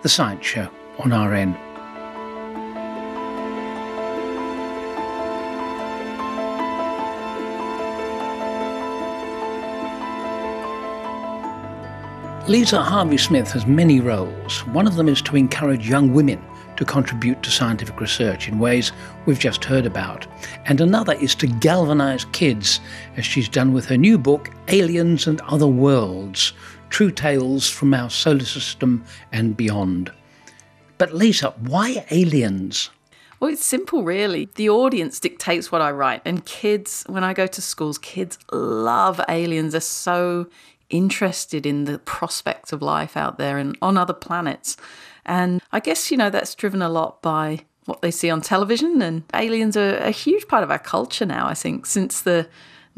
The Science Show on RN. Lisa Harvey-Smith has many roles. One of them is to encourage young women to contribute to scientific research in ways we've just heard about. And another is to galvanise kids, as she's done with her new book, Aliens and Other Worlds, True Tales from Our Solar System and Beyond. But Lisa, why aliens? Well, it's simple, really. The audience dictates what I write. And kids, when I go to schools, kids love aliens. They're so interested in the prospect of life out there and on other planets. And I guess, that's driven a lot by what they see on television. And aliens are a huge part of our culture now, I think, since the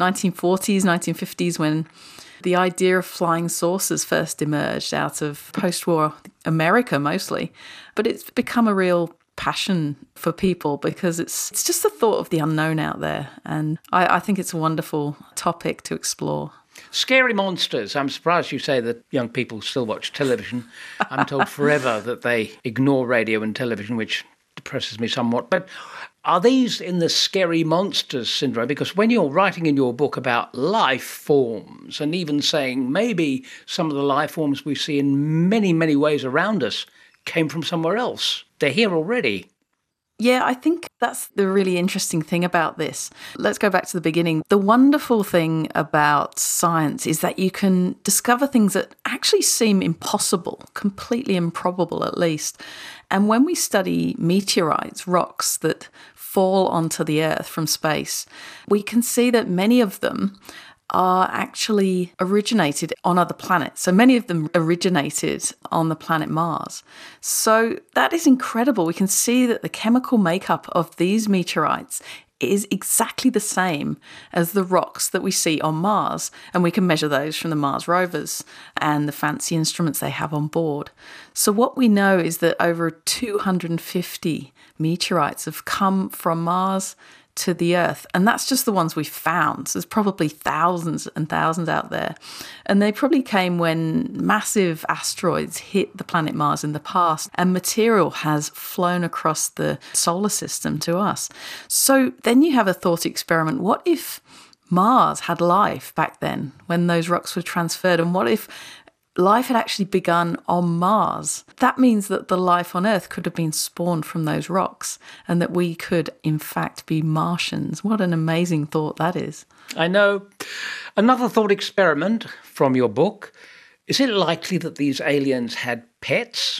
1940s, 1950s, when the idea of flying saucers first emerged out of post-war America mostly. But it's become a real passion for people because it's just the thought of the unknown out there. And I think it's a wonderful topic to explore. Scary monsters. I'm surprised you say that young people still watch television. I'm told forever that they ignore radio and television, which depresses me somewhat. But are these in the scary monsters syndrome? Because when you're writing in your book about life forms and even saying maybe some of the life forms we see in many, many ways around us came from somewhere else, they're here already. Yeah, I think that's the really interesting thing about this. Let's go back to the beginning. The wonderful thing about science is that you can discover things that actually seem impossible, completely improbable at least. And when we study meteorites, rocks that fall onto the Earth from space, we can see that many of them are actually originated on other planets. So many of them originated on the planet Mars. So that is incredible. We can see that the chemical makeup of these meteorites is exactly the same as the rocks that we see on Mars. And we can measure those from the Mars rovers and the fancy instruments they have on board. So what we know is that over 250 meteorites have come from Mars to the Earth, and that's just the ones we've found. So there's probably thousands and thousands out there, and they probably came when massive asteroids hit the planet Mars in the past, and material has flown across the solar system to us. So then you have a thought experiment. What if Mars had life back then when those rocks were transferred, and what if life had actually begun on Mars? That means that the life on Earth could have been spawned from those rocks and that we could, in fact, be Martians. What an amazing thought that is. I know. Another thought experiment from your book. Is it likely that these aliens had pets?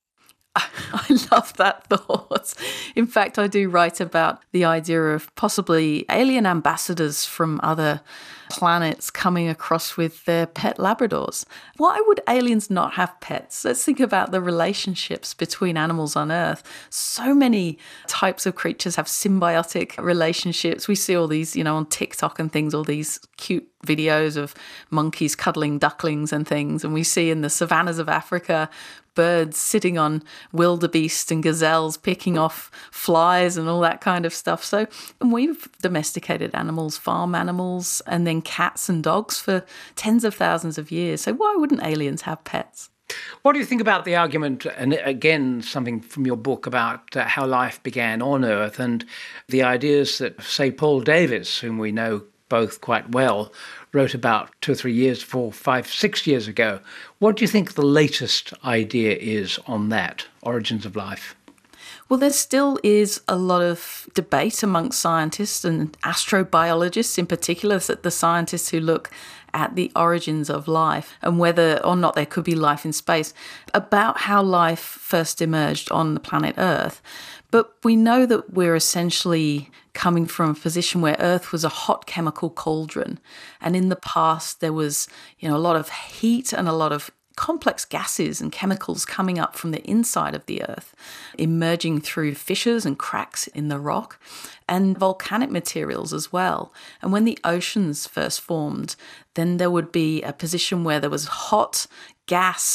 I love that thought. In fact, I do write about the idea of possibly alien ambassadors from other planets coming across with their pet Labradors. Why would aliens not have pets? Let's think about the relationships between animals on Earth. So many types of creatures have symbiotic relationships. We see all these, on TikTok and things, all these cute videos of monkeys cuddling ducklings and things. And we see in the savannas of Africa birds sitting on wildebeest and gazelles picking off flies and all that kind of stuff. So, and we've domesticated animals, farm animals, and then cats and dogs for tens of thousands of years. So why wouldn't aliens have pets? What do you think about the argument, and again, something from your book about how life began on Earth and the ideas that, say, Paul Davies, whom we know both quite well, wrote about 2 or 3 years, 4, 5, 6 years ago. What do you think the latest idea is on that, origins of life? Well, there still is a lot of debate amongst scientists and astrobiologists in particular, the scientists who look at the origins of life and whether or not there could be life in space, about how life first emerged on the planet Earth. But we know that we're essentially coming from a position where Earth was a hot chemical cauldron. And in the past, there was, a lot of heat and a lot of complex gases and chemicals coming up from the inside of the Earth, emerging through fissures and cracks in the rock, and volcanic materials as well. And when the oceans first formed, then there would be a position where there was hot gas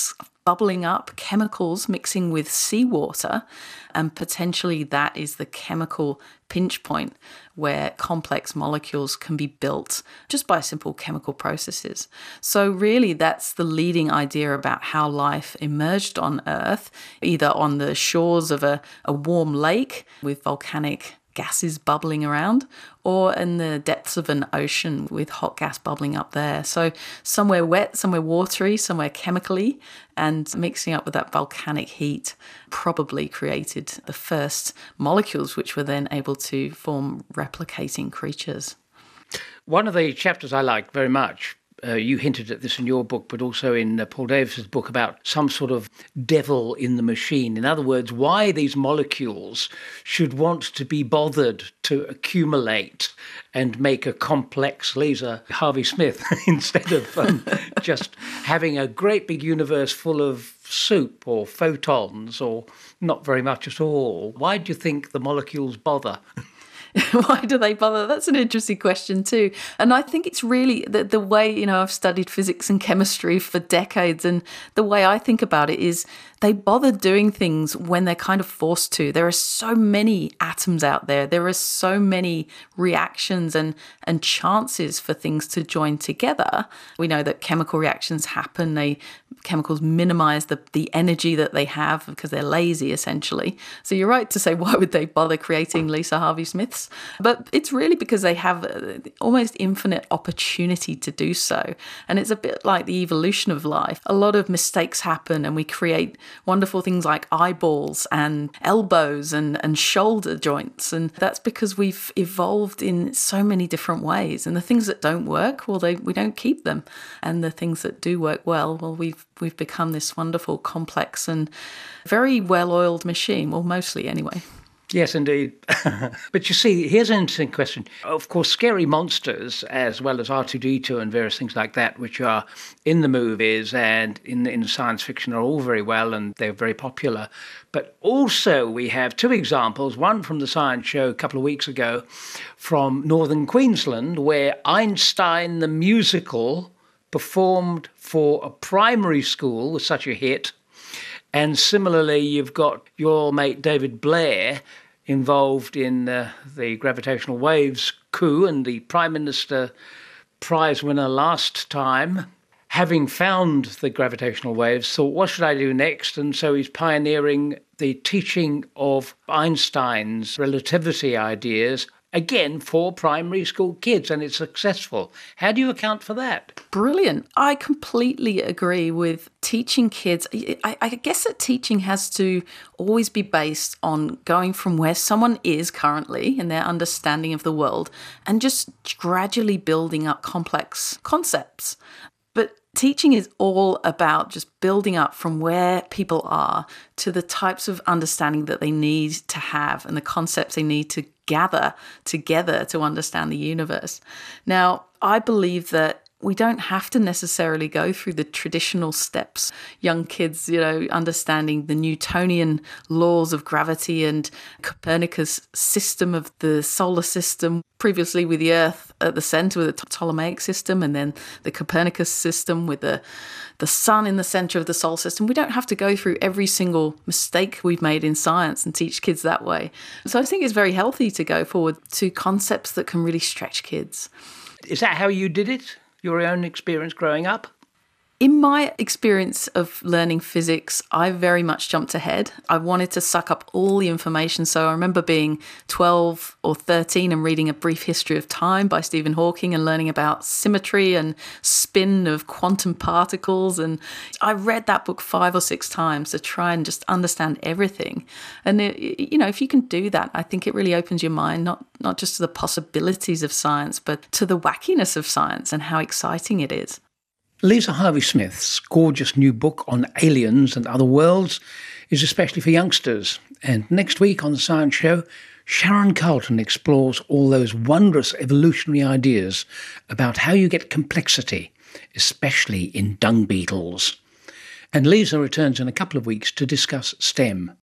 bubbling up, chemicals mixing with seawater, and potentially that is the chemical pinch point where complex molecules can be built just by simple chemical processes. So really that's the leading idea about how life emerged on Earth, either on the shores of a warm lake with volcanic gases bubbling around, or in the depths of an ocean with hot gas bubbling up there. So somewhere wet, somewhere watery, somewhere chemically, and mixing up with that volcanic heat probably created the first molecules which were then able to form replicating creatures. One of the chapters I liked very much, you hinted at this in your book, but also in Paul Davis's book, about some sort of devil in the machine. In other words, why these molecules should want to be bothered to accumulate and make a complex Lisa Harvey-Smith instead of just having a great big universe full of soup or photons or not very much at all. Why do you think the molecules bother? Why do they bother? That's an interesting question too. And I think it's really the way, I've studied physics and chemistry for decades, and the way I think about it is they bother doing things when they're kind of forced to. There are so many atoms out there. There are so many reactions and chances for things to join together. We know that chemical reactions happen. Chemicals minimize the energy that they have because they're lazy, essentially. So you're right to say, why would they bother creating Lisa Harvey-Smiths? But it's really because they have almost infinite opportunity to do so. And it's a bit like the evolution of life. A lot of mistakes happen and we create wonderful things like eyeballs and elbows and shoulder joints. And that's because we've evolved in so many different ways. And the things that don't work, well, we don't keep them. And the things that do work well, we've become this wonderful, complex and very well-oiled machine. Well, mostly anyway. Yes, indeed. But you see, here's an interesting question. Of course, scary monsters, as well as R2-D2 and various things like that, which are in the movies and in science fiction, are all very well and they're very popular. But also we have two examples, one from the Science Show a couple of weeks ago from northern Queensland, where Einstein the musical performed for a primary school, was such a hit. And similarly, you've got your mate David Blair involved in the gravitational waves coup, and the Prime Minister prize winner last time, having found the gravitational waves, thought, what should I do next? And so he's pioneering the teaching of Einstein's relativity ideas, again, for primary school kids, and it's successful. How do you account for that? Brilliant. I completely agree with teaching kids. I guess that teaching has to always be based on going from where someone is currently in their understanding of the world and just gradually building up complex concepts. But teaching is all about just building up from where people are to the types of understanding that they need to have and the concepts they need to gather together to understand the universe. Now, I believe that we don't have to necessarily go through the traditional steps. Young kids, understanding the Newtonian laws of gravity and Copernicus' system of the solar system, previously with the Earth at the center with the Ptolemaic system, and then the Copernicus system with the sun in the center of the solar system. We don't have to go through every single mistake we've made in science and teach kids that way. So I think it's very healthy to go forward to concepts that can really stretch kids. Is that how you did it? Your own experience growing up? In my experience of learning physics, I very much jumped ahead. I wanted to suck up all the information. So I remember being 12 or 13 and reading A Brief History of Time by Stephen Hawking and learning about symmetry and spin of quantum particles. And I read that book 5 or 6 times to try and just understand everything. And, if you can do that, I think it really opens your mind, not just to the possibilities of science, but to the wackiness of science and how exciting it is. Lisa Harvey-Smith's gorgeous new book on aliens and other worlds is especially for youngsters. And next week on The Science Show, Sharon Carleton explores all those wondrous evolutionary ideas about how you get complexity, especially in dung beetles. And Lisa returns in a couple of weeks to discuss STEM.